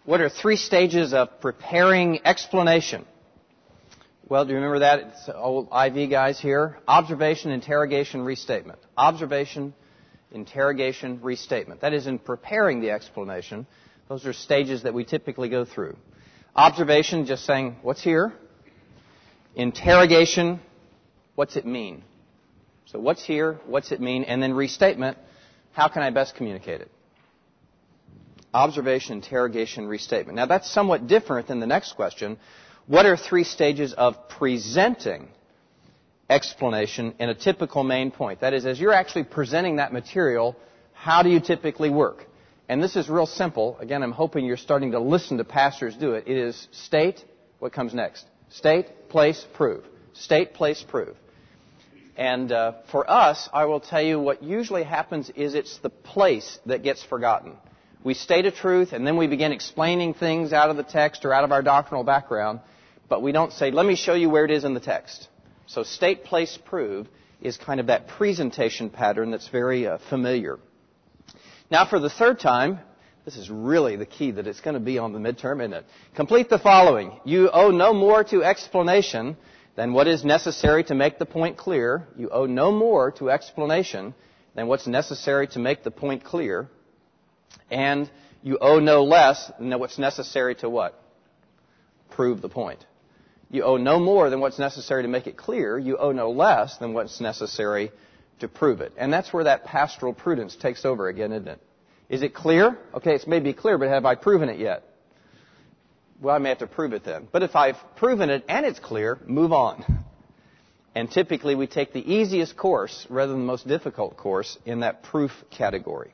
What are 3 stages of preparing explanation? Well, do you remember that? It's old IV guys here. Observation, interrogation, restatement. Observation, interrogation, restatement. That is, in preparing the explanation, those are stages that we typically go through. Observation, just saying, what's here? Interrogation, what's it mean? So what's here? What's it mean? And then restatement, how can I best communicate it? Observation, interrogation, restatement. Now that's somewhat different than the next question. What are 3 stages of presenting explanation in a typical main point? That is, as you're actually presenting that material, how do you typically work? And this is real simple. Again, I'm hoping you're starting to listen to pastors do it. It is state, what comes next? State, place, prove. State, place, prove. And for us, I will tell you what usually happens is it's the place that gets forgotten. We state a truth, and then we begin explaining things out of the text or out of our doctrinal background, but we don't say, let me show you where it is in the text. So state, place, prove is kind of that presentation pattern that's very familiar. Now for the 3rd time, this is really the key that it's going to be on the midterm, isn't it? Complete the following. You owe no more to explanation than what is necessary to make the point clear. You owe no more to explanation than what's necessary to make the point clear. And you owe no less than what's necessary to what? Prove the point. You owe no more than what's necessary to make it clear. You owe no less than what's necessary to prove it. And that's where that pastoral prudence takes over again, isn't it? Is it clear? Okay, it's maybe clear, but have I proven it yet? Well, I may have to prove it then. But if I've proven it and it's clear, move on. And typically we take the easiest course rather than the most difficult course in that proof category.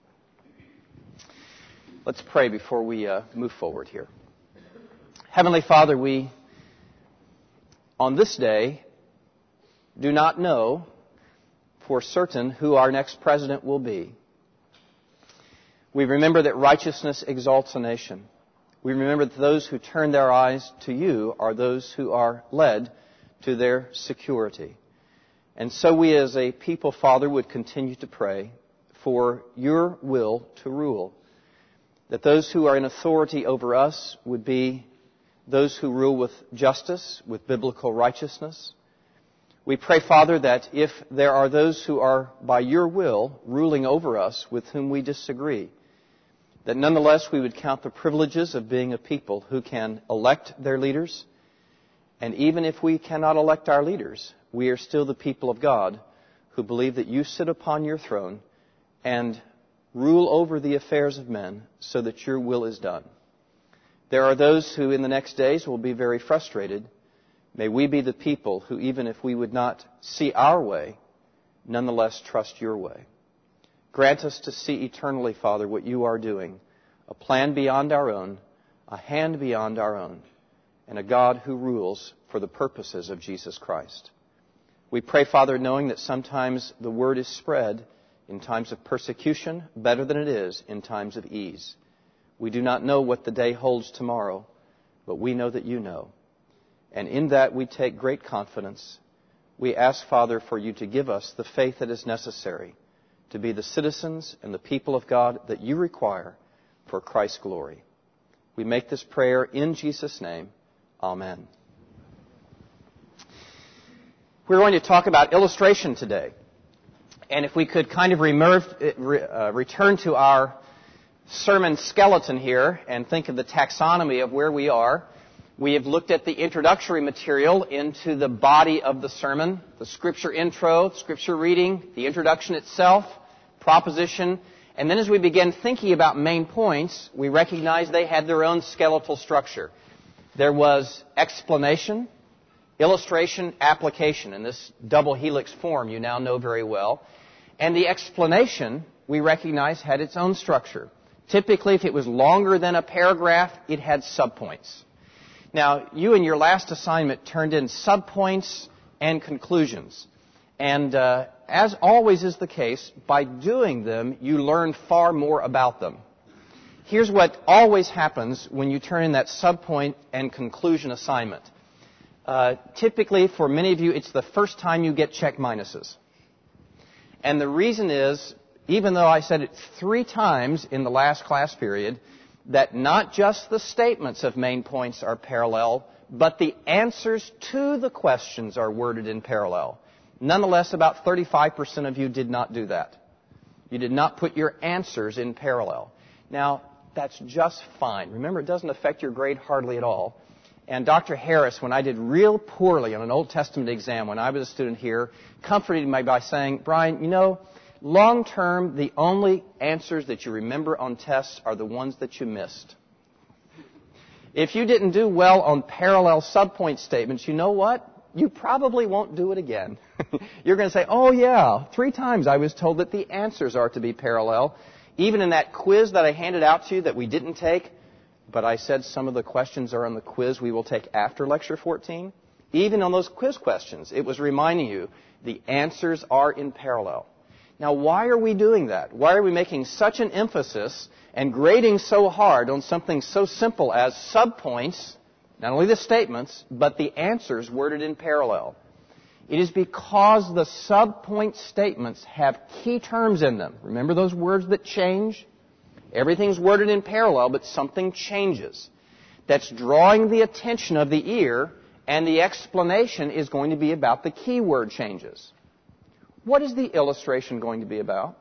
Let's pray before we move forward here. Heavenly Father, we, on this day, do not know for certain who our next president will be. We remember that righteousness exalts a nation. We remember that those who turn their eyes to you are those who are led to their security. And so we as a people, Father, would continue to pray for your will to rule. That those who are in authority over us would be those who rule with justice, with biblical righteousness. We pray, Father, that if there are those who are, by your will, ruling over us with whom we disagree, that nonetheless we would count the privileges of being a people who can elect their leaders. And even if we cannot elect our leaders, we are still the people of God who believe that you sit upon your throne and rule over the affairs of men so that your will is done. There are those who in the next days will be very frustrated. May we be the people who, even if we would not see our way, nonetheless trust your way. Grant us to see eternally, Father, what you are doing, a plan beyond our own, a hand beyond our own, and a God who rules for the purposes of Jesus Christ. We pray, Father, knowing that sometimes the word is spread in times of persecution better than it is in times of ease. We do not know what the day holds tomorrow, but we know that you know. And in that we take great confidence. We ask, Father, for you to give us the faith that is necessary to be the citizens and the people of God that you require for Christ's glory. We make this prayer in Jesus' name. Amen. We're going to talk about illustration today. And if we could kind of return to our sermon skeleton here and think of the taxonomy of where we are, we have looked at the introductory material into the body of the sermon, the scripture intro, scripture reading, the introduction itself, proposition, and then as we begin thinking about main points, we recognize they had their own skeletal structure. There was explanation, illustration, application, in this double helix form you now know very well. And the explanation, we recognize, had its own structure. Typically, if it was longer than a paragraph, it had subpoints. Now, you in your last assignment turned in subpoints and conclusions. And as always is the case, by doing them, you learn far more about them. Here's what always happens when you turn in that subpoint and conclusion assignment. Typically, for many of you, it's the first time you get check minuses. And the reason is, even though I said it 3 times in the last class period, that not just the statements of main points are parallel, but the answers to the questions are worded in parallel. Nonetheless, about 35% of you did not do that. You did not put your answers in parallel. Now, that's just fine. Remember, it doesn't affect your grade hardly at all. And Dr. Harris, when I did real poorly on an Old Testament exam when I was a student here, comforted me by saying, Brian, you know, long term, the only answers that you remember on tests are the ones that you missed. If you didn't do well on parallel subpoint statements, you know what? You probably won't do it again. You're going to say, oh yeah, 3 times I was told that the answers are to be parallel. Even in that quiz that I handed out to you that we didn't take, but I said some of the questions are on the quiz we will take after Lecture 14. Even on those quiz questions, it was reminding you the answers are in parallel. Now, why are we doing that? Why are we making such an emphasis and grading so hard on something so simple as subpoints, not only the statements, but the answers worded in parallel? It is because the subpoint statements have key terms in them. Remember those words that change? Everything's worded in parallel, but something changes. That's drawing the attention of the ear, and the explanation is going to be about the keyword changes. What is the illustration going to be about?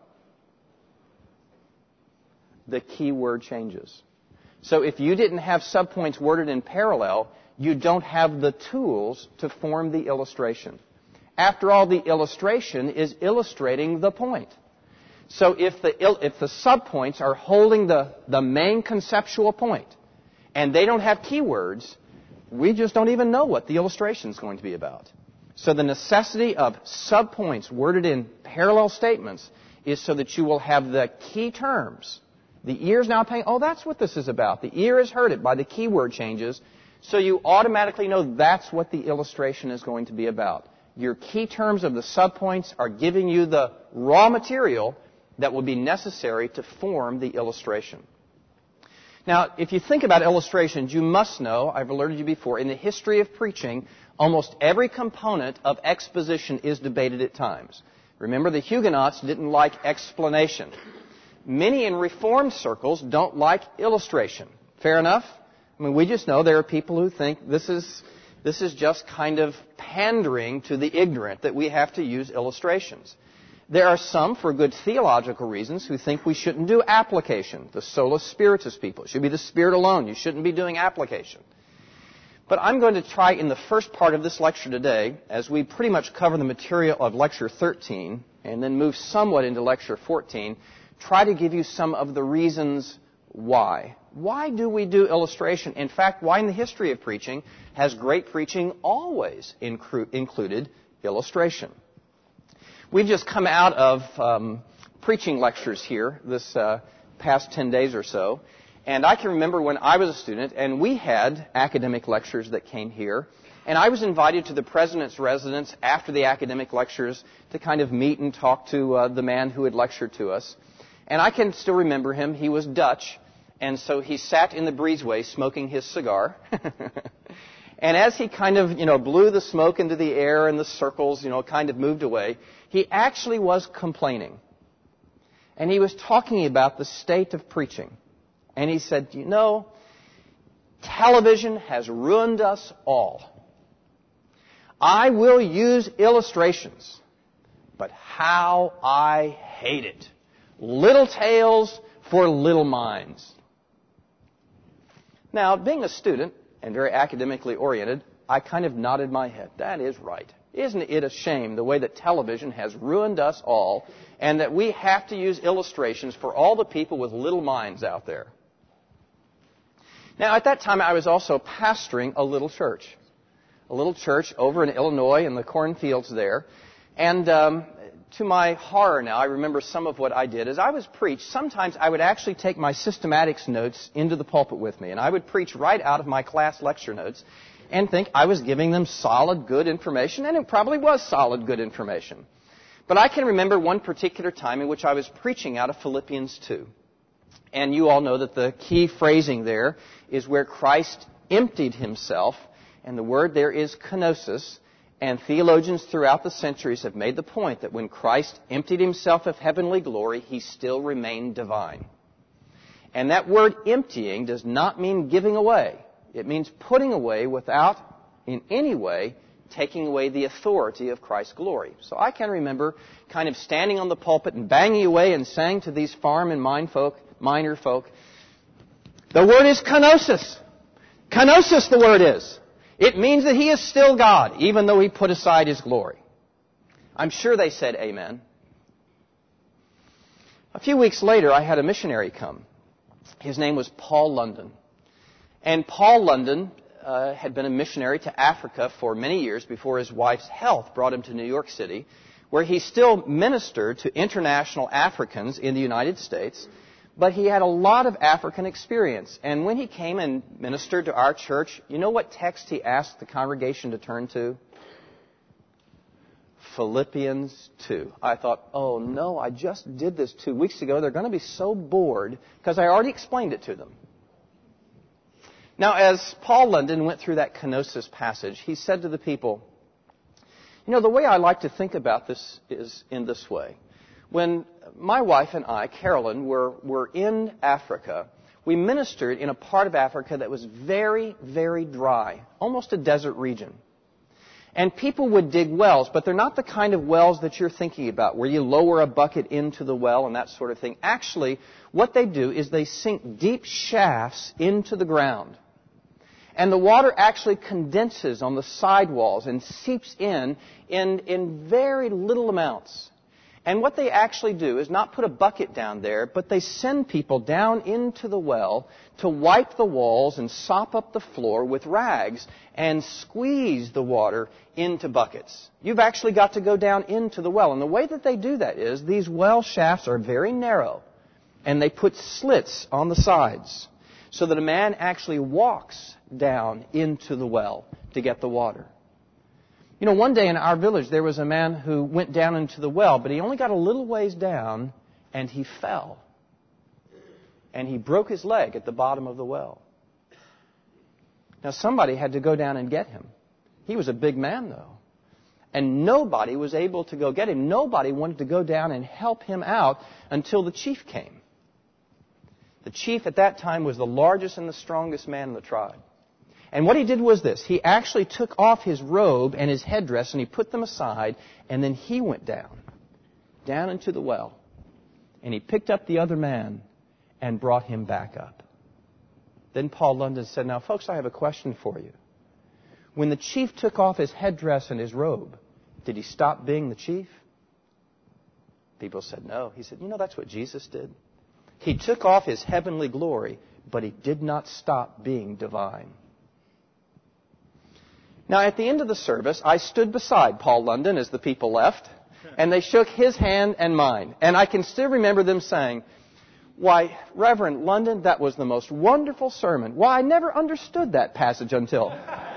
The keyword changes. So if you didn't have subpoints worded in parallel, you don't have the tools to form the illustration. After all, the illustration is illustrating the point. So if the subpoints are holding the main conceptual point, and they don't have keywords, we just don't even know what the illustration is going to be about. So the necessity of subpoints worded in parallel statements is so that you will have the key terms. The ear is now paying, oh, that's what this is about. The ear has heard it by the keyword changes, so you automatically know that's what the illustration is going to be about. Your key terms of the subpoints are giving you the raw material that will be necessary to form the illustration. Now, if you think about illustrations, you must know, I've alerted you before, in the history of preaching, almost every component of exposition is debated at times. Remember, the Huguenots didn't like explanation. Many in Reformed circles don't like illustration. Fair enough? I mean, we just know there are people who think this is just kind of pandering to the ignorant that we have to use illustrations. There are some, for good theological reasons, who think we shouldn't do application. The sola spiritus people. It should be the Spirit alone. You shouldn't be doing application. But I'm going to try in the first part of this lecture today, as we pretty much cover the material of Lecture 13, and then move somewhat into Lecture 14, try to give you some of the reasons why. Why do we do illustration? In fact, why in the history of preaching has great preaching always included illustration? We've just come out of preaching lectures here this past 10 days or so. And I can remember when I was a student, and we had academic lectures that came here. And I was invited to the president's residence after the academic lectures to kind of meet and talk to the man who had lectured to us. And I can still remember him. He was Dutch. And so he sat in the breezeway smoking his cigar. And as he kind of, blew the smoke into the air and the circles, kind of moved away, he actually was complaining. And he was talking about the state of preaching. And he said, television has ruined us all. I will use illustrations, but how I hate it. Little tales for little minds. Now, being a student and very academically oriented, I kind of nodded my head. That is right. Isn't it a shame the way that television has ruined us all and that we have to use illustrations for all the people with little minds out there? Now, at that time, I was also pastoring a little church over in Illinois in the cornfields there. And to my horror now, I remember some of what I did. As I was preached, sometimes I would actually take my systematics notes into the pulpit with me. And I would preach right out of my class lecture notes and think I was giving them solid, good information. And it probably was solid, good information. But I can remember one particular time in which I was preaching out of Philippians 2. And you all know that the key phrasing there is where Christ emptied himself. And the word there is kenosis. And theologians throughout the centuries have made the point that when Christ emptied himself of heavenly glory, he still remained divine. And that word emptying does not mean giving away. It means putting away without, in any way, taking away the authority of Christ's glory. So I can remember kind of standing on the pulpit and banging away and saying to these farm and miner folk, the word is kenosis. Kenosis, the word is. It means that He is still God, even though He put aside His glory. I'm sure they said amen. A few weeks later, I had a missionary come. His name was Paul London. And Paul London had been a missionary to Africa for many years before his wife's health brought him to New York City, where he still ministered to international Africans in the United States, but he had a lot of African experience. And when he came and ministered to our church, you know what text he asked the congregation to turn to? Philippians 2. I thought, oh no, I just did this 2 weeks ago. They're going to be so bored because I already explained it to them. Now, as Paul London went through that kenosis passage, he said to the people, you know, the way I like to think about this is in this way. When my wife and I, Carolyn, were in Africa, we ministered in a part of Africa that was very, very dry, almost a desert region. And people would dig wells, but they're not the kind of wells that you're thinking about, where you lower a bucket into the well and that sort of thing. Actually, what they do is they sink deep shafts into the ground. And the water actually condenses on the sidewalls and seeps in very little amounts. And what they actually do is not put a bucket down there, but they send people down into the well to wipe the walls and sop up the floor with rags and squeeze the water into buckets. You've actually got to go down into the well. And the way that they do that is these well shafts are very narrow, and they put slits on the sides so that a man actually walks down into the well to get the water. You know, one day in our village, there was a man who went down into the well, but he only got a little ways down, and he fell. And he broke his leg at the bottom of the well. Now, somebody had to go down and get him. He was a big man, though. And nobody was able to go get him. Nobody wanted to go down and help him out until the chief came. The chief at that time was the largest and the strongest man in the tribe. And what he did was this. He actually took off his robe and his headdress and he put them aside, and then he went down into the well. And he picked up the other man and brought him back up. Then Paul London said, now folks, I have a question for you. When the chief took off his headdress and his robe, did he stop being the chief? People said no. He said, you know, that's what Jesus did. He took off his heavenly glory, but he did not stop being divine. Now, at the end of the service, I stood beside Paul London as the people left, and they shook his hand and mine. And I can still remember them saying, why, Reverend London, that was the most wonderful sermon. Why, I never understood that passage until.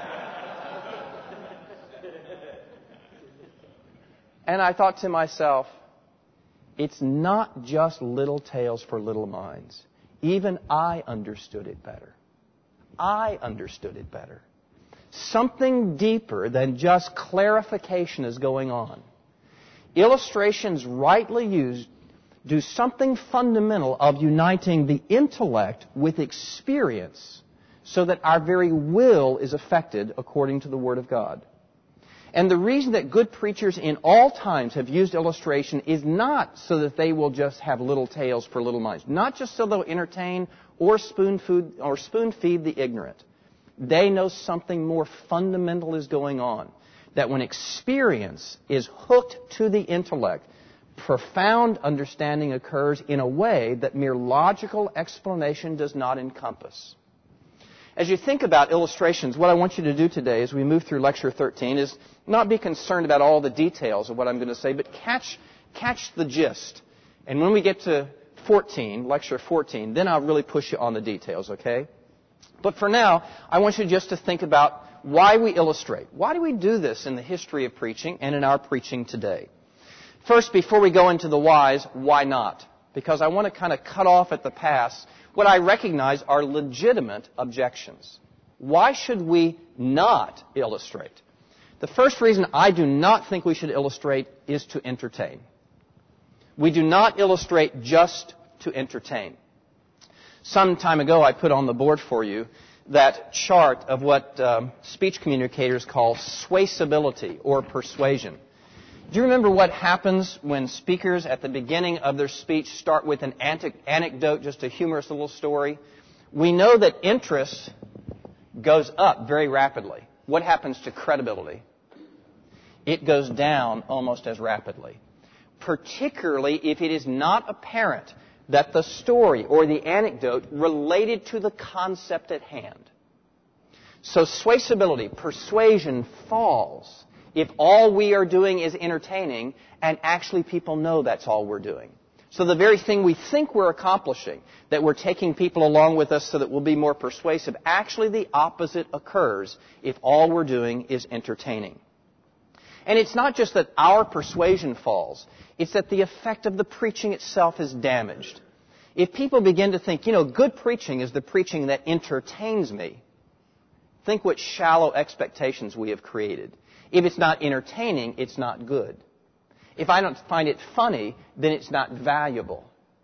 And I thought to myself, it's not just little tales for little minds. Even I understood it better. I understood it better. Something deeper than just clarification is going on. Illustrations rightly used do something fundamental of uniting the intellect with experience so that our very will is affected according to the Word of God. And the reason that good preachers in all times have used illustration is not so that they will just have little tales for little minds, not just so they'll entertain or spoon feed the ignorant. They know something more fundamental is going on. That when experience is hooked to the intellect, profound understanding occurs in a way that mere logical explanation does not encompass. As you think about illustrations, what I want you to do today as we move through Lecture 13 is not be concerned about all the details of what I'm going to say, but catch the gist. And when we get to 14, Lecture 14, then I'll really push you on the details, okay? But for now, I want you just to think about why we illustrate. Why do we do this in the history of preaching and in our preaching today? First, before we go into the whys, why not? Because I want to kind of cut off at the pass what I recognize are legitimate objections. Why should we not illustrate? The first reason I do not think we should illustrate is to entertain. We do not illustrate just to entertain. Some time ago, I put on the board for you that chart of what speech communicators call swayability or persuasion. Do you remember what happens when speakers at the beginning of their speech start with an anecdote, just a humorous little story? We know that interest goes up very rapidly. What happens to credibility? It goes down almost as rapidly, particularly if it is not apparent that the story or the anecdote related to the concept at hand. So swayability, persuasion, falls if all we are doing is entertaining and actually people know that's all we're doing. So the very thing we think we're accomplishing, that we're taking people along with us so that we'll be more persuasive, actually the opposite occurs if all we're doing is entertaining. And it's not just that our persuasion falls, it's that the effect of the preaching itself is damaged. If people begin to think, good preaching is the preaching that entertains me, think what shallow expectations we have created. If it's not entertaining, it's not good. If I don't find it funny, then it's not valuable.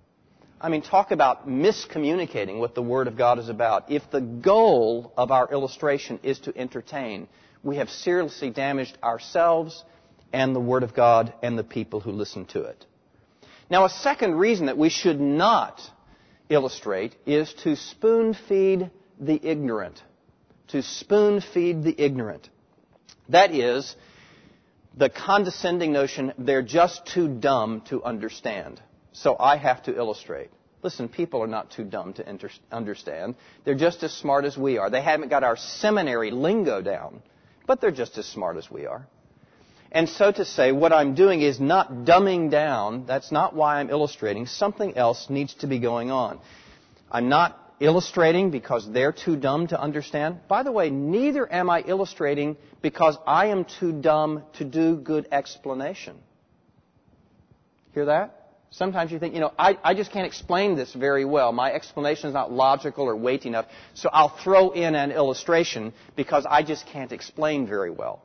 I mean, talk about miscommunicating what the Word of God is about. If the goal of our illustration is to entertain, we have seriously damaged ourselves and the Word of God and the people who listen to it. Now, a second reason that we should not illustrate is to spoon-feed the ignorant. To spoon-feed the ignorant. That is, the condescending notion, they're just too dumb to understand. So I have to illustrate. Listen, people are not too dumb to understand. They're just as smart as we are. They haven't got our seminary lingo down, but they're just as smart as we are. And so to say, what I'm doing is not dumbing down. That's not why I'm illustrating. Something else needs to be going on. I'm not illustrating because they're too dumb to understand. By the way, neither am I illustrating because I am too dumb to do good explanation. Hear that? Sometimes you think, I just can't explain this very well. My explanation is not logical or weighty enough, so I'll throw in an illustration because I just can't explain very well.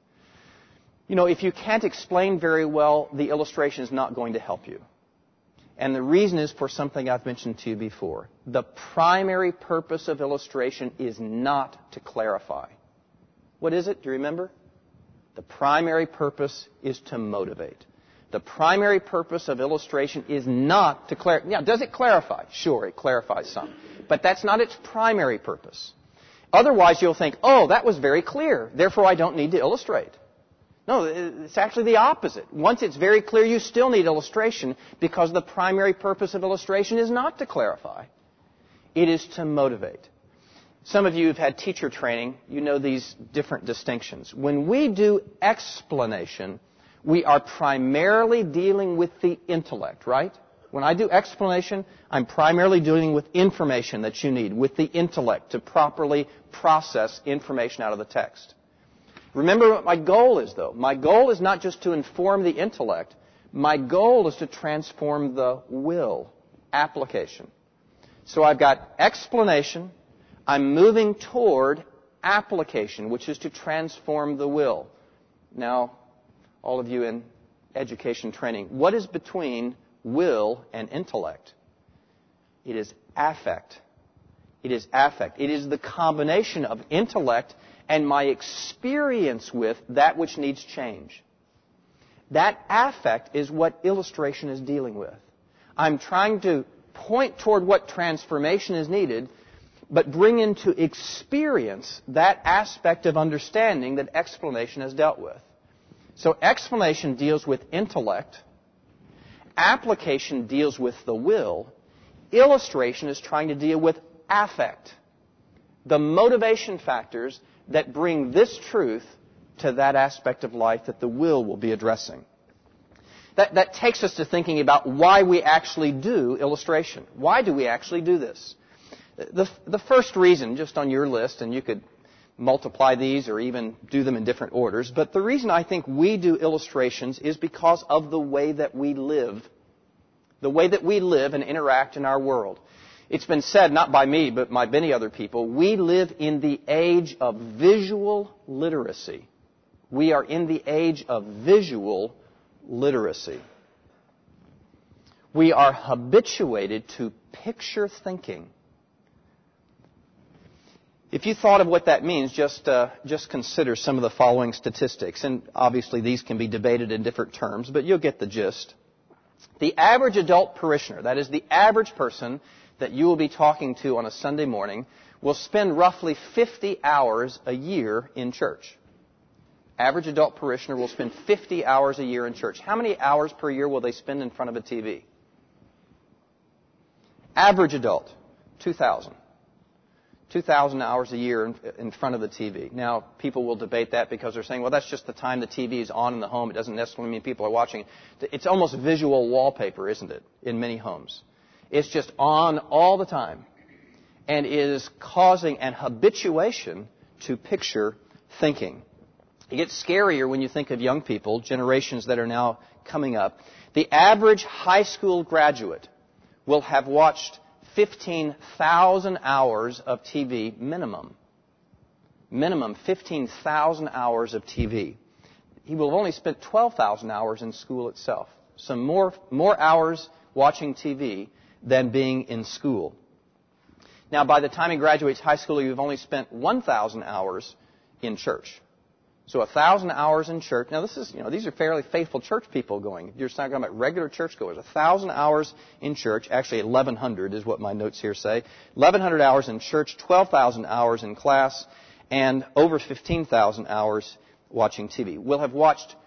If you can't explain very well, the illustration is not going to help you. And the reason is for something I've mentioned to you before. The primary purpose of illustration is not to clarify. What is it? Do you remember? The primary purpose is to motivate. The primary purpose of illustration is not to clarify. Yeah, does it clarify? Sure, it clarifies some. But that's not its primary purpose. Otherwise, you'll think, that was very clear. Therefore, I don't need to illustrate. No, it's actually the opposite. Once it's very clear, you still need illustration because the primary purpose of illustration is not to clarify. It is to motivate. Some of you have had teacher training. You know these different distinctions. When we do explanation, we are primarily dealing with the intellect, right? When I do explanation, I'm primarily dealing with information that you need, with the intellect to properly process information out of the text. Remember what my goal is, though. My goal is not just to inform the intellect. My goal is to transform the will, application. So I've got explanation. I'm moving toward application, which is to transform the will. Now, all of you in education training, what is between will and intellect? It is affect. It is affect. It is the combination of intellect and my experience with that which needs change. That affect is what illustration is dealing with. I'm trying to point toward what transformation is needed, but bring into experience that aspect of understanding that explanation has dealt with. So explanation deals with intellect. Application deals with the will. Illustration is trying to deal with affect. The motivation factors that bring this truth to that aspect of life that the will be addressing. That takes us to thinking about why we actually do illustration. Why do we actually do this? The first reason, just on your list, and you could multiply these or even do them in different orders, but the reason I think we do illustrations is because of the way that we live. The way that we live and interact in our world. It's been said, not by me, but by many other people, we live in the age of visual literacy. We are in the age of visual literacy. We are habituated to picture thinking. If you thought of what that means, just consider some of the following statistics. And obviously these can be debated in different terms, but you'll get the gist. The average adult parishioner, that is the average person that you will be talking to on a Sunday morning, will spend roughly 50 hours a year in church. Average adult parishioner will spend 50 hours a year in church. How many hours per year will they spend in front of a TV? Average adult, 2,000. 2,000 hours a year in front of the TV. Now, people will debate that because they're saying, well, that's just the time the TV is on in the home. It doesn't necessarily mean people are watching it. It's almost visual wallpaper, isn't it, in many homes? It's just on all the time and is causing an habituation to picture thinking. It gets scarier when you think of young people, generations that are now coming up. The average high school graduate will have watched 15,000 hours of TV minimum. Minimum 15,000 hours of TV. He will have only spent 12,000 hours in school itself. So more hours watching TV than being in school. Now, by the time he graduates high school, you've only spent 1,000 hours in church. So 1,000 hours in church. Now, these are fairly faithful church people going. You're talking about regular churchgoers. 1,000 hours in church. Actually, 1,100 is what my notes here say. 1,100 hours in church, 12,000 hours in class, and over 15,000 hours watching TV. We'll have watched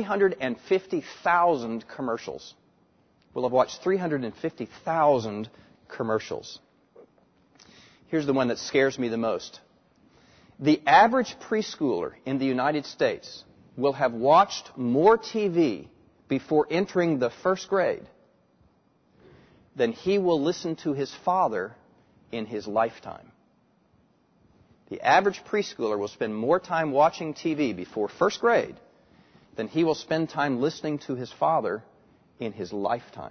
350,000 commercials. We'll have watched 350,000 commercials. Here's the one that scares me the most. The average preschooler in the United States will have watched more TV before entering the first grade than he will listen to his father in his lifetime. The average preschooler will spend more time watching TV before first grade than he will spend time listening to his father in his lifetime.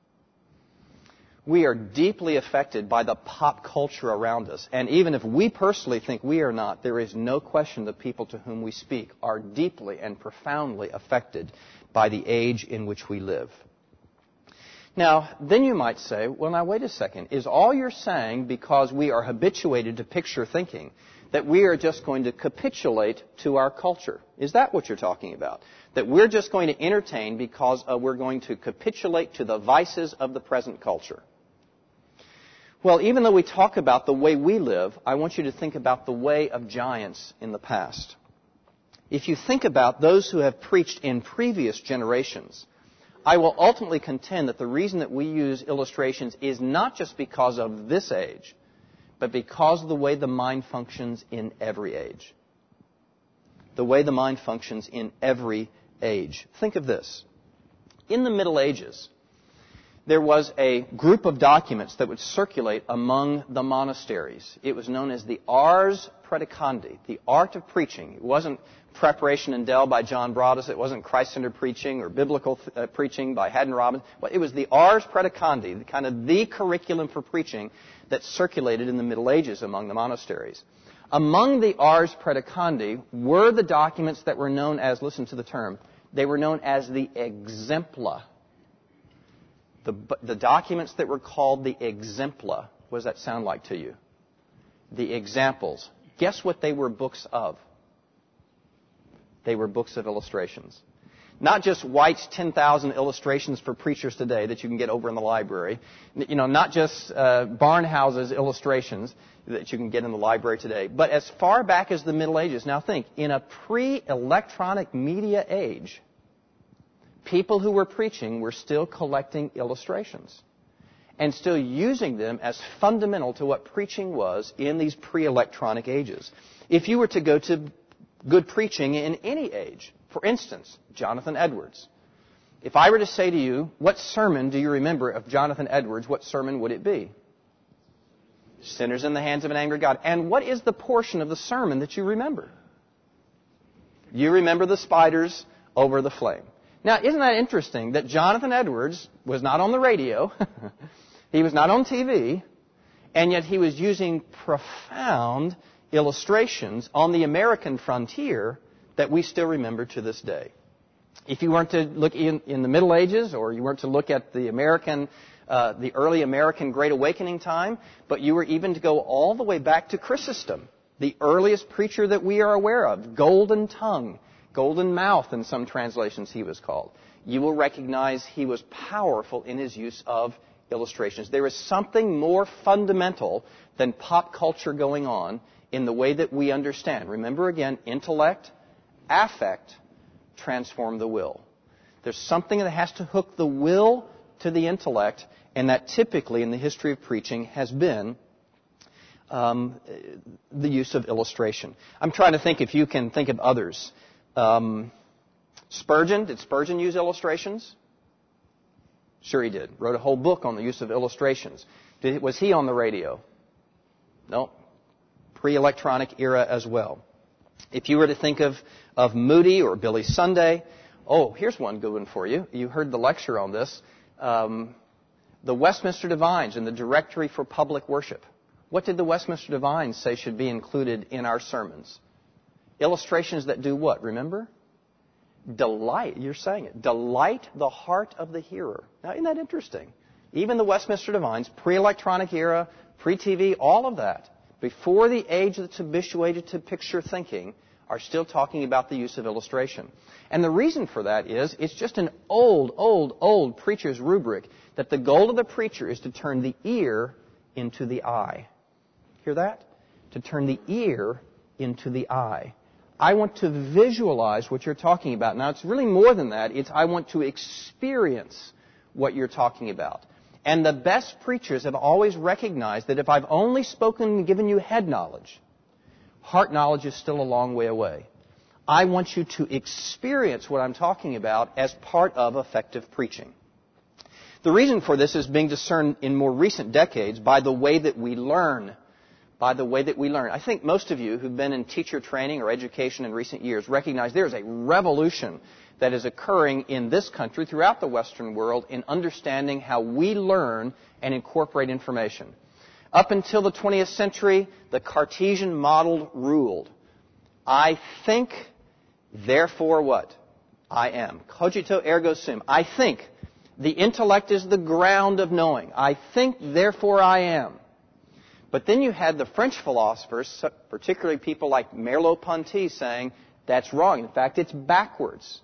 We are deeply affected by the pop culture around us. And even if we personally think we are not, there is no question the people to whom we speak are deeply and profoundly affected by the age in which we live. Now, then you might say, well, now wait a second. Is all you're saying because we are habituated to picture thinking that we are just going to capitulate to our culture? Is that what you're talking about? That we're just going to entertain because we're going to capitulate to the vices of the present culture? Well, even though we talk about the way we live, I want you to think about the way of giants in the past. If you think about those who have preached in previous generations, I will ultimately contend that the reason that we use illustrations is not just because of this age, but because of the way the mind functions in every age. The way the mind functions in every age. Think of this. In the Middle Ages, there was a group of documents that would circulate among the monasteries. It was known as the Ars Predicandi, the art of preaching. It wasn't Preparation in Dell by John Broadus. It wasn't Christ-centered preaching or biblical preaching by Haddon Robbins. It was the Ars Predicandi, kind of the curriculum for preaching that circulated in the Middle Ages among the monasteries. Among the Ars Predicandi were the documents that were known as, listen to the term, they were known as the Exempla. The documents that were called the Exempla. What does that sound like to you? The examples. Guess what they were books of? They were books of illustrations. Not just White's 10,000 illustrations for preachers today that you can get over in the library. Not just Barnhouse's illustrations that you can get in the library today. But as far back as the Middle Ages. Now think, in a pre-electronic media age, people who were preaching were still collecting illustrations and still using them as fundamental to what preaching was in these pre-electronic ages. If you were to go to good preaching in any age, for instance, Jonathan Edwards. If I were to say to you, what sermon do you remember of Jonathan Edwards, what sermon would it be? Sinners in the hands of an angry God. And what is the portion of the sermon that you remember? You remember the spiders over the flame. Now, isn't that interesting that Jonathan Edwards was not on the radio, he was not on TV, and yet he was using profound illustrations on the American frontier that we still remember to this day. If you weren't to look in the Middle Ages, or you weren't to look at the early American Great Awakening time, but you were even to go all the way back to Chrysostom, The earliest preacher that we are aware of, golden tongue, golden mouth in some translations he was called. You will recognize he was powerful in his use of illustrations. There is something more fundamental than pop culture going on in the way that we understand. Remember again, intellect, affect, transform the will. There's something that has to hook the will to the intellect, and that typically in the history of preaching has been the use of illustration. I'm trying to think if you can think of others. Spurgeon, did Spurgeon use illustrations? Sure he did. Wrote a whole book on the use of illustrations. Was he on the radio? No. Pre-electronic era as well. If you were to think of Moody or Billy Sunday, here's one good one for you. You heard the lecture on this. The Westminster Divines in the Directory for Public Worship. What did the Westminster Divines say should be included in our sermons? Illustrations that do what? Remember? Delight. You're saying it. Delight the heart of the hearer. Now, isn't that interesting? Even the Westminster Divines, pre-electronic era, pre-TV, all of that, before the age that's habituated to picture thinking, are still talking about the use of illustration. And the reason for that is it's just an old preacher's rubric that the goal of the preacher is to turn the ear into the eye. Hear that? To turn the ear into the eye. I want to visualize what you're talking about. Now, it's really more than that. It's I want to experience what you're talking about. And the best preachers have always recognized that if I've only spoken and given you head knowledge, heart knowledge is still a long way away. I want you to experience what I'm talking about as part of effective preaching. The reason for this is being discerned in more recent decades by the way that we learn. I think most of you who've been in teacher training or education in recent years recognize there's a revolution that is occurring in this country, throughout the Western world, in understanding how we learn and incorporate information. Up until the 20th century, the Cartesian model ruled. I think, therefore what? I am. Cogito ergo sum. I think. The intellect is the ground of knowing. I think, therefore I am. But then you had the French philosophers, particularly people like Merleau-Ponty, saying, that's wrong. In fact, it's backwards.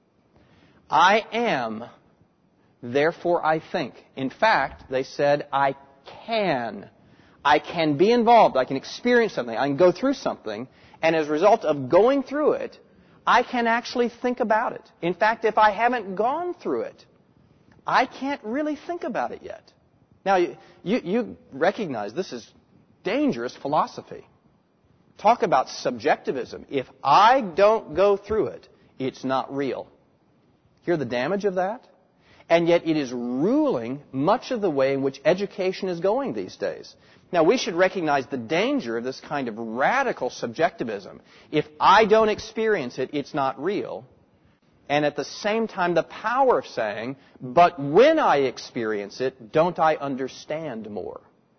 I am, therefore I think. In fact, they said, I can. I can be involved. I can experience something. I can go through something. And as a result of going through it, I can actually think about it. In fact, if I haven't gone through it, I can't really think about it yet. Now, you recognize this is dangerous philosophy. Talk about subjectivism. If I don't go through it, it's not real. Hear the damage of that? And yet it is ruling much of the way in which education is going these days. Now, we should recognize the danger of this kind of radical subjectivism. If I don't experience it, it's not real. And at the same time, the power of saying, but when I experience it, don't I understand more?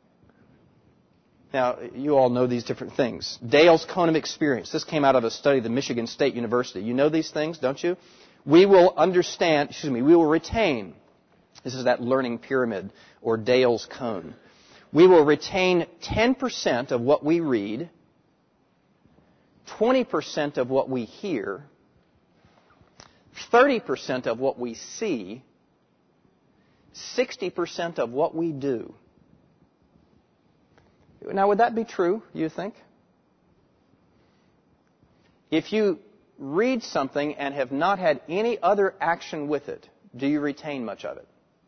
Now, you all know these different things. Dale's cone of experience. This came out of a study at the Michigan State University. You know these things, don't you? We will retain, this is that learning pyramid, or Dale's cone. We will retain 10% of what we read, 20% of what we hear, 30% of what we see, 60% of what we do. Now, would that be true, you think? If you read something and have not had any other action with it, do you retain much of it?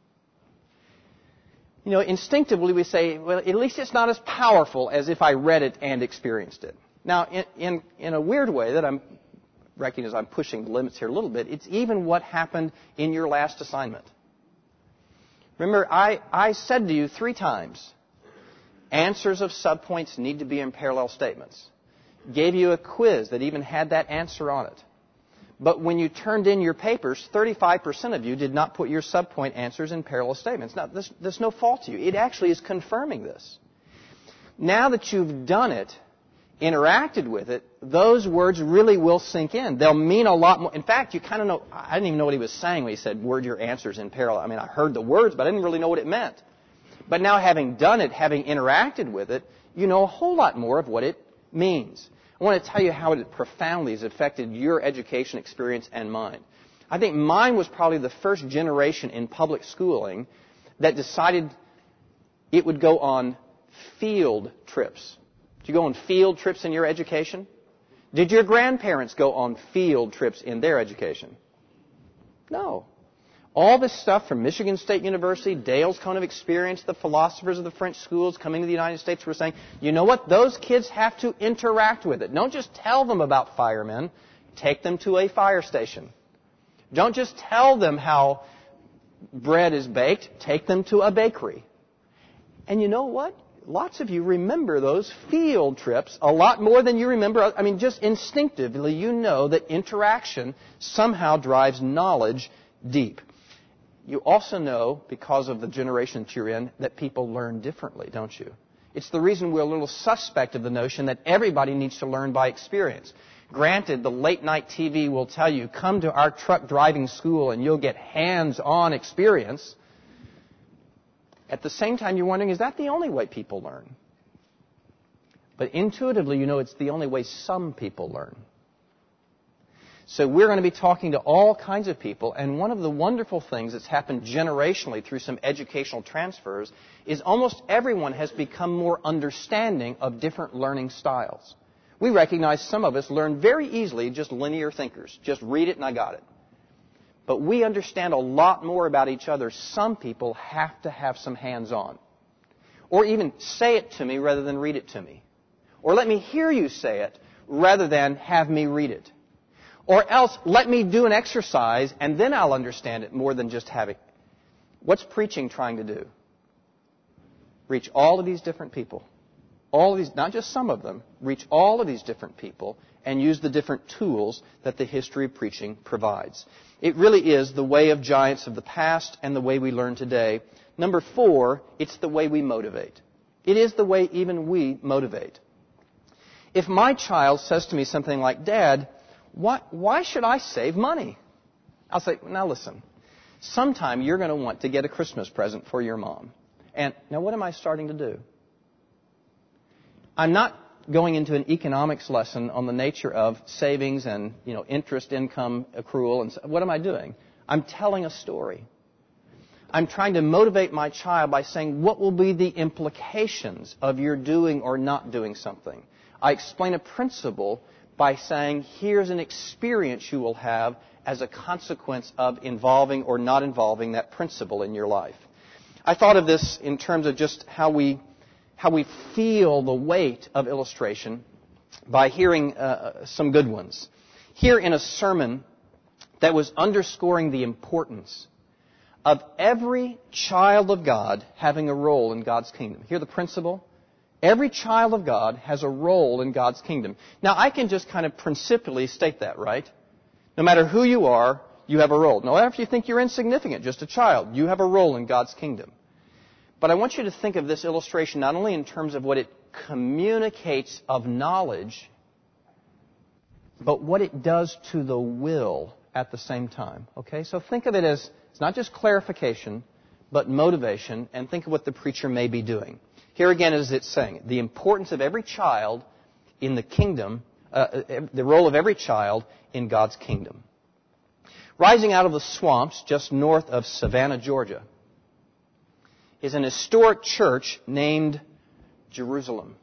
You know, instinctively we say, well, at least it's not as powerful as if I read it and experienced it. Now, in a weird way that I'm recognizing I'm pushing the limits here a little bit, it's even what happened in your last assignment. Remember, I said to you 3 times, answers of subpoints need to be in parallel statements. Gave you a quiz that even had that answer on it. But when you turned in your papers, 35% of you did not put your subpoint answers in parallel statements. Now, there's no fault to you. It actually is confirming this. Now that you've done it, interacted with it, those words really will sink in. They'll mean a lot more. In fact, you kind of know, I didn't even know what he was saying when he said, word your answers in parallel. I mean, I heard the words, but I didn't really know what it meant. But now having done it, having interacted with it, you know a whole lot more of what it means. I want to tell you how it profoundly has affected your education experience and mine. I think mine was probably the first generation in public schooling that decided it would go on field trips. Did you go on field trips in your education? Did your grandparents go on field trips in their education? No. All this stuff from Michigan State University, Dale's Cone of Experience, the philosophers of the French schools coming to the United States were saying, you know what? Those kids have to interact with it. Don't just tell them about firemen. Take them to a fire station. Don't just tell them how bread is baked. Take them to a bakery. And you know what? Lots of you remember those field trips a lot more than you remember. I mean, just instinctively, you know that interaction somehow drives knowledge deep. You also know, because of the generation that you're in, that people learn differently, don't you? It's the reason we're a little suspect of the notion that everybody needs to learn by experience. Granted, the late-night TV will tell you, come to our truck driving school and you'll get hands-on experience. At the same time, you're wondering, is that the only way people learn? But intuitively, you know it's the only way some people learn. So we're going to be talking to all kinds of people, and one of the wonderful things that's happened generationally through some educational transfers is almost everyone has become more understanding of different learning styles. We recognize some of us learn very easily, just linear thinkers. Just read it and I got it. But we understand a lot more about each other. Some people have to have some hands-on. Or even say it to me rather than read it to me. Or let me hear you say it rather than have me read it. Or else let me do an exercise and then I'll understand it more than just have it. What's preaching trying to do? Reach all of these different people. All of these, not just some of them, reach all of these different people and use the different tools that the history of preaching provides. It really is the way of giants of the past and the way we learn today. Number 4, it's the way we motivate. It is the way even we motivate. If my child says to me something like, Dad, why should I save money? I'll say, now listen, sometime you're going to want to get a Christmas present for your mom. And now what am I starting to do? I'm not going into an economics lesson on the nature of savings and, interest income accrual. And so, what am I doing? I'm telling a story. I'm trying to motivate my child by saying, what will be the implications of your doing or not doing something? I explain a principle by saying, here's an experience you will have as a consequence of involving or not involving that principle in your life. I thought of this in terms of just how we feel the weight of illustration by hearing some good ones. Here in a sermon that was underscoring the importance of every child of God having a role in God's kingdom. Hear the principle? Every child of God has a role in God's kingdom. Now, I can just kind of principally state that, right? No matter who you are, you have a role. No matter if you think you're insignificant, just a child, you have a role in God's kingdom. But I want you to think of this illustration not only in terms of what it communicates of knowledge, but what it does to the will at the same time. Okay? So think of it as, it's not just clarification, but motivation, and think of what the preacher may be doing. Here again is it saying, the importance of every child in the kingdom, the role of every child in God's kingdom. Rising out of the swamps just north of Savannah, Georgia, is an historic church named Jerusalem.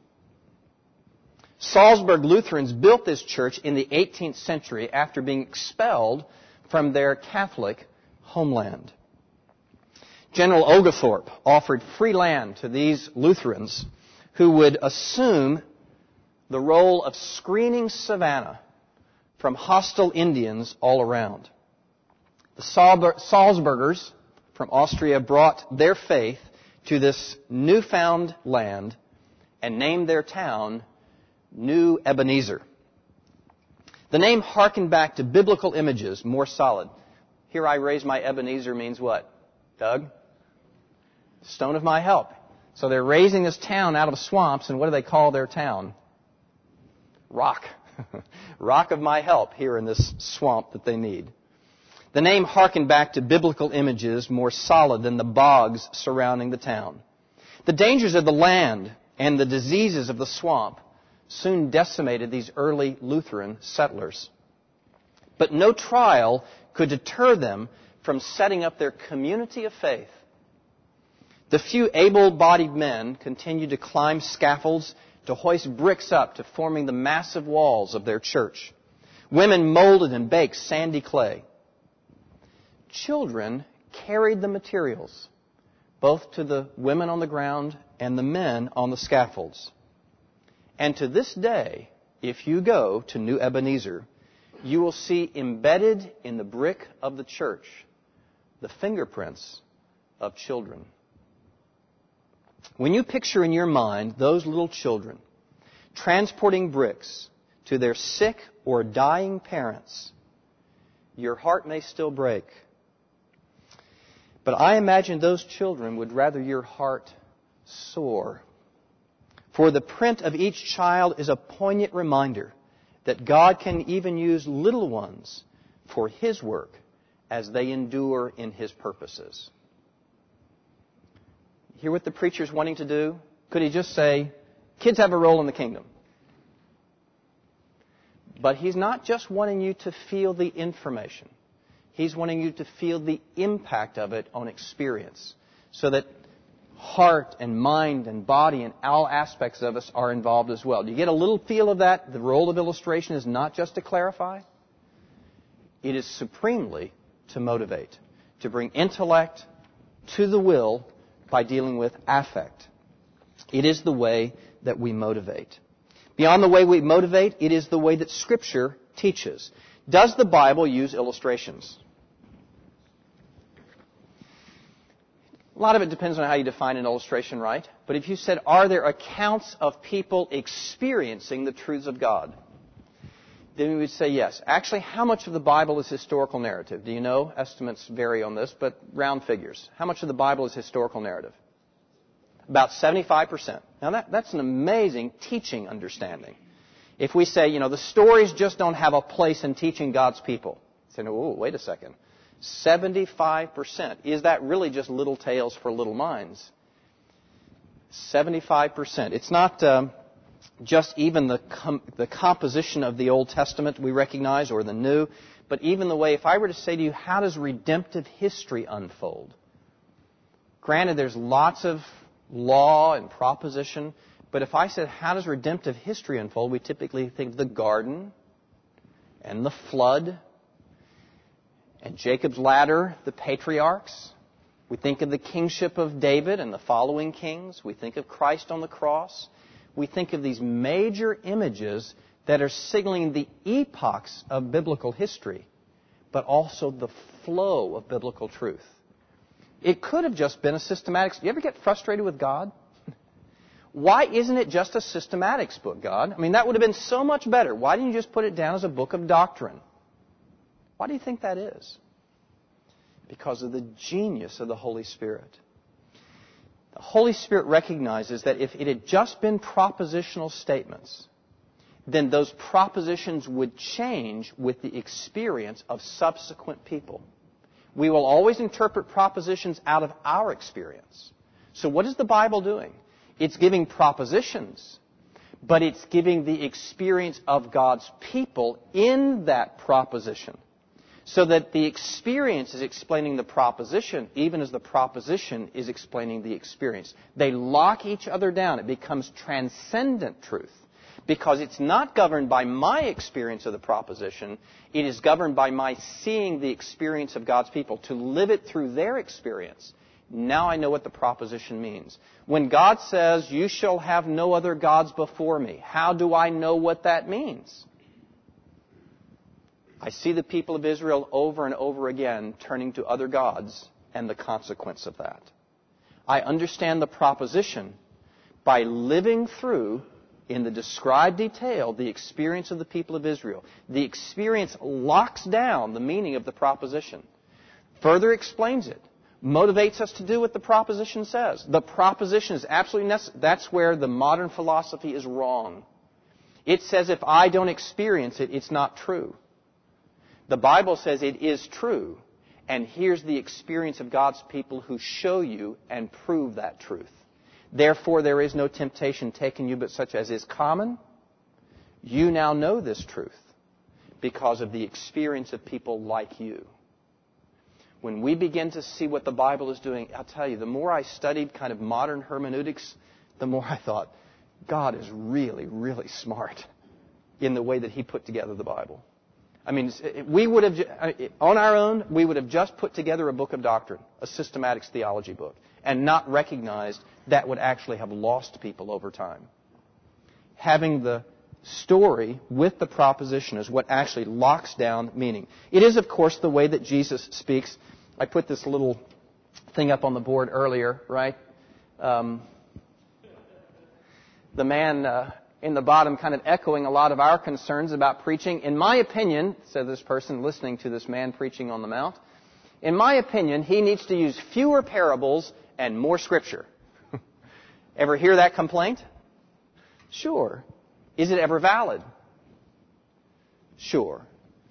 Salzburg Lutherans built this church in the 18th century after being expelled from their Catholic homeland. General Oglethorpe offered free land to these Lutherans who would assume the role of screening Savannah from hostile Indians all around. The Salzburgers from Austria brought their faith to this newfound land and named their town New Ebenezer. The name harkened back to biblical images, more solid. Here I raise my Ebenezer means what? Doug? Stone of my help. So they're raising this town out of swamps, and what do they call their town? Rock. Rock of my help here in this swamp that they need. The name harkened back to biblical images more solid than the bogs surrounding the town. The dangers of the land and the diseases of the swamp soon decimated these early Lutheran settlers. But no trial could deter them from setting up their community of faith. The few able-bodied men continued to climb scaffolds to hoist bricks up to forming the massive walls of their church. Women molded and baked sandy clay. Children carried the materials, both to the women on the ground and the men on the scaffolds. And to this day, if you go to New Ebenezer, you will see embedded in the brick of the church the fingerprints of children. When you picture in your mind those little children transporting bricks to their sick or dying parents, your heart may still break. But I imagine those children would rather your heart soar. For the print of each child is a poignant reminder that God can even use little ones for His work as they endure in His purposes. Hear what the preacher's wanting to do? Could he just say, kids have a role in the kingdom? But he's not just wanting you to feel the information. He's wanting you to feel the impact of it on experience, so that heart and mind and body and all aspects of us are involved as well. Do you get a little feel of that? The role of illustration is not just to clarify. It is supremely to motivate, to bring intellect to the will by dealing with affect. It is the way that we motivate. Beyond the way we motivate, it is the way that Scripture teaches. Does the Bible use illustrations? A lot of it depends on how you define an illustration, right? But if you said, are there accounts of people experiencing the truths of God? Then we would say yes. Actually, how much of the Bible is historical narrative? Do you know? Estimates vary on this, but round figures. How much of the Bible is historical narrative? About 75%. Now that's an amazing teaching understanding. If we say, the stories just don't have a place in teaching God's people. Say, no, wait a second. 75%. Is that really just little tales for little minds? 75%. It's not just even the composition of the Old Testament we recognize or the New, but even the way, if I were to say to you, how does redemptive history unfold? Granted, there's lots of law and proposition, but if I said, how does redemptive history unfold, we typically think of the garden and the flood and Jacob's ladder, the patriarchs. We think of the kingship of David and the following kings. We think of Christ on the cross. We think of these major images that are signaling the epochs of biblical history, but also the flow of biblical truth. It could have just been a systematics. Do you ever get frustrated with God? Why isn't it just a systematics book, God? I mean, that would have been so much better. Why didn't you just put it down as a book of doctrine? Why do you think that is? Because of the genius of the Holy Spirit. The Holy Spirit recognizes that if it had just been propositional statements, then those propositions would change with the experience of subsequent people. We will always interpret propositions out of our experience. So what is the Bible doing? It's giving propositions, but it's giving the experience of God's people in that proposition. So that the experience is explaining the proposition, even as the proposition is explaining the experience. They lock each other down. It becomes transcendent truth. Because it's not governed by my experience of the proposition. It is governed by my seeing the experience of God's people, to live it through their experience. Now I know what the proposition means. When God says, you shall have no other gods before me, how do I know what that means? I see the people of Israel over and over again turning to other gods and the consequence of that. I understand the proposition by living through, in the described detail, the experience of the people of Israel. The experience locks down the meaning of the proposition, further explains it, motivates us to do what the proposition says. The proposition is absolutely necessary. That's where the modern philosophy is wrong. It says if I don't experience it, it's not true. The Bible says it is true, and here's the experience of God's people who show you and prove that truth. Therefore, there is no temptation taken you but such as is common You now know this truth because of the experience of people like you. When we begin to see what the Bible is doing, I'll tell you, the more I studied kind of modern hermeneutics, the more I thought, God is really, really smart in the way that He put together the Bible. I mean, we would have, on our own, we would have just put together a book of doctrine, a systematics theology book, and not recognized that would actually have lost people over time. Having the story with the proposition is what actually locks down meaning. It is, of course, the way that Jesus speaks. I put this little thing up on the board earlier, right? The man in the bottom kind of echoing a lot of our concerns about preaching. In my opinion, said this person listening to this man preaching on the Mount, in my opinion, he needs to use fewer parables and more Scripture. Ever hear that complaint? Sure. Is it ever valid? Sure.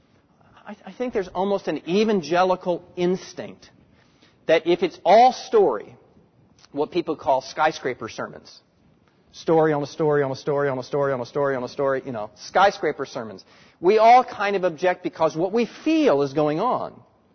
I think there's almost an evangelical instinct that if it's all story, what people call skyscraper sermons, story on a story on a story on a story on a story on a story, skyscraper sermons. We all kind of object because what we feel is going on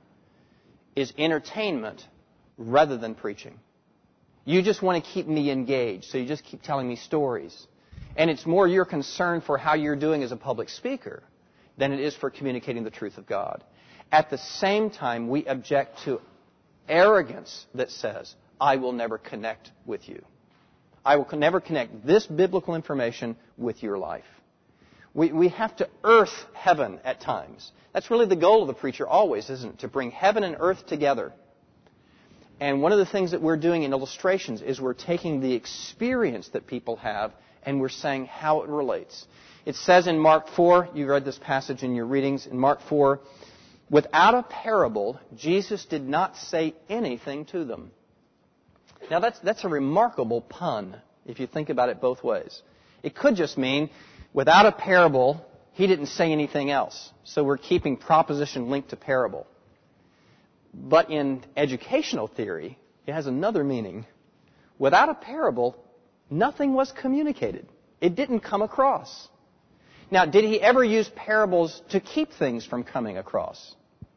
is entertainment rather than preaching. You just want to keep me engaged, so you just keep telling me stories. And it's more your concern for how you're doing as a public speaker than it is for communicating the truth of God. At the same time, we object to arrogance that says, I will never connect with you. I will never connect this biblical information with your life. We have to earth heaven at times. That's really the goal of the preacher always, isn't it? To bring heaven and earth together. And one of the things that we're doing in illustrations is we're taking the experience that people have and we're saying how it relates. It says in Mark 4, you read this passage in your readings, in Mark 4, without a parable, Jesus did not say anything to them. Now that's a remarkable pun if you think about it both ways. It could just mean without a parable, He didn't say anything else. So we're keeping proposition linked to parable. But in educational theory, it has another meaning. Without a parable, nothing was communicated. It didn't come across. Now, did He ever use parables to keep things from coming across?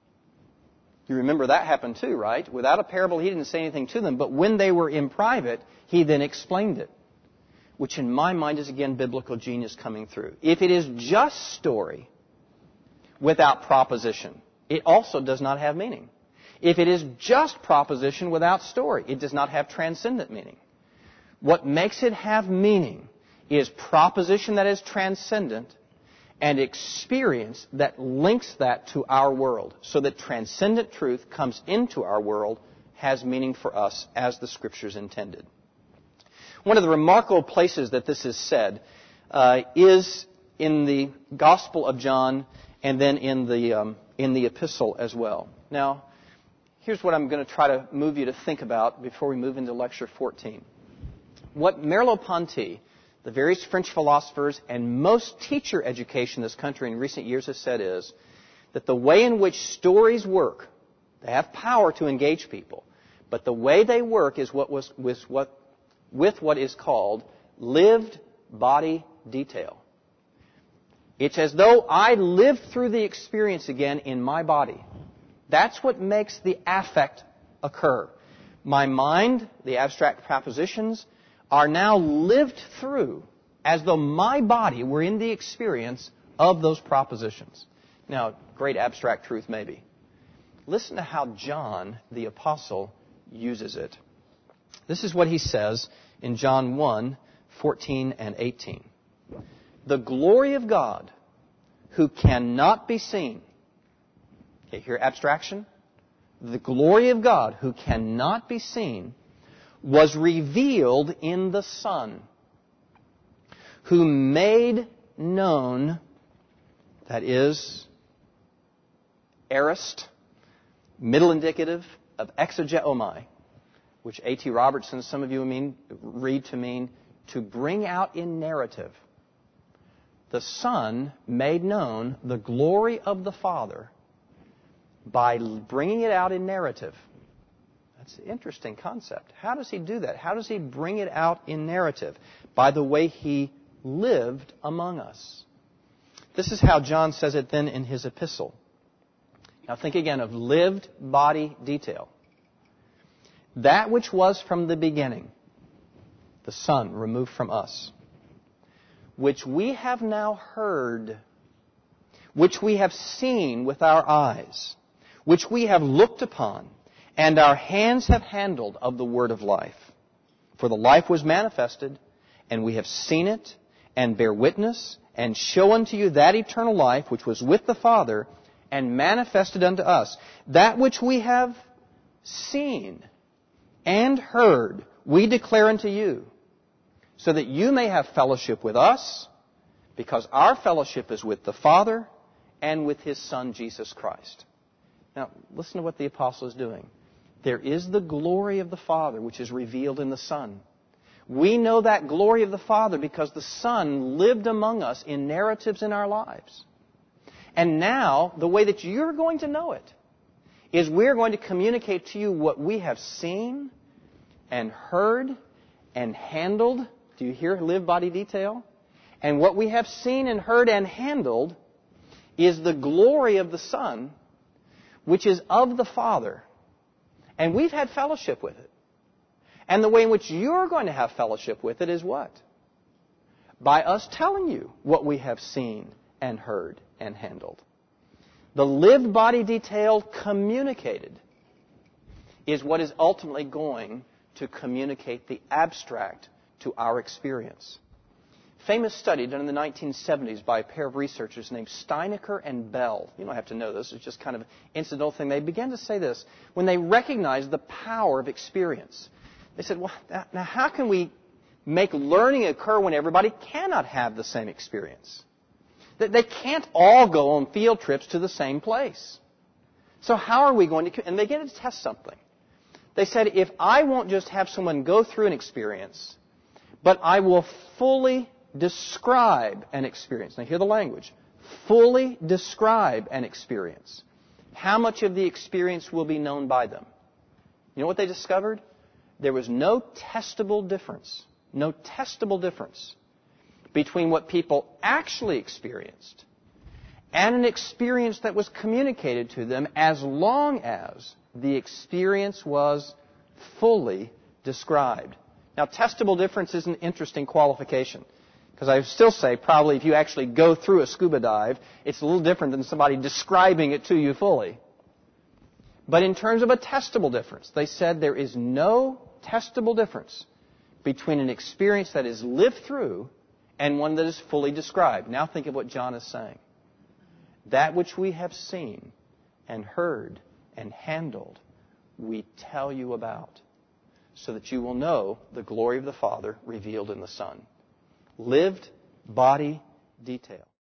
You remember that happened too, right? Without a parable, He didn't say anything to them. But when they were in private, He then explained it. Which in my mind is, again, biblical genius coming through. If it is just story without proposition, it also does not have meaning. If it is just proposition without story, it does not have transcendent meaning. What makes it have meaning is proposition that is transcendent and experience that links that to our world so that transcendent truth comes into our world, has meaning for us as the Scriptures intended. One of the remarkable places that this is said is in the Gospel of John and then in the Epistle as well. Now, here's what I'm going to try to move you to think about before we move into Lecture 14. What Merleau-Ponty, the various French philosophers, and most teacher education in this country in recent years has said is that the way in which stories work, they have power to engage people, but the way they work is with what is called lived body detail. It's as though I lived through the experience again in my body. That's what makes the affect occur. My mind, the abstract propositions, are now lived through as though my body were in the experience of those propositions. Now, great abstract truth maybe. Listen to how John, the apostle, uses it. This is what he says in John 1, 14 and 18. The glory of God, who cannot be seen. Okay, here abstraction. The glory of God, who cannot be seen, was revealed in the Son, who made known, that is, aorist, middle indicative of exegeomai, which A.T. Robertson, some of you read to mean to bring out in narrative. The Son made known the glory of the Father by bringing it out in narrative. That's an interesting concept. How does He do that? How does He bring it out in narrative? By the way He lived among us. This is how John says it then in his epistle. Now think again of lived body detail. That which was from the beginning, the Son removed from us, which we have now heard, which we have seen with our eyes, which we have looked upon, and our hands have handled of the word of life. For the life was manifested, and we have seen it, and bear witness, and show unto you that eternal life which was with the Father, and manifested unto us. That which we have seen and heard, we declare unto you, so that you may have fellowship with us, because our fellowship is with the Father and with His Son, Jesus Christ. Now, listen to what the apostle is doing. There is the glory of the Father, which is revealed in the Son. We know that glory of the Father because the Son lived among us in narratives in our lives. And now, the way that you're going to know it is we're going to communicate to you what we have seen and heard and handled. Do you hear live body detail? And what we have seen and heard and handled is the glory of the Son, which is of the Father. And we've had fellowship with it. And the way in which you're going to have fellowship with it is what? By us telling you what we have seen and heard and handled. The lived body detail communicated is what is ultimately going to communicate the abstract to our experience. Famous study done in the 1970s by a pair of researchers named Steinecker and Bell. You don't have to know this. It's just kind of an incidental thing. They began to say this when they recognized the power of experience. They said, well, now how can we make learning occur when everybody cannot have the same experience? That they can't all go on field trips to the same place. So how are we going to... And they began to test something. They said, if I won't just have someone go through an experience, but I will fully describe an experience. Now hear the language. Fully describe an experience. How much of the experience will be known by them? You know what they discovered? There was no testable difference. No testable difference between what people actually experienced and an experience that was communicated to them as long as the experience was fully described. Now, testable difference is an interesting qualification. Because I still say probably if you actually go through a scuba dive, it's a little different than somebody describing it to you fully. But in terms of a testable difference, they said there is no testable difference between an experience that is lived through and one that is fully described. Now think of what John is saying. That which we have seen and heard and handled, we tell you about, so that you will know the glory of the Father revealed in the Son. Lived body detail.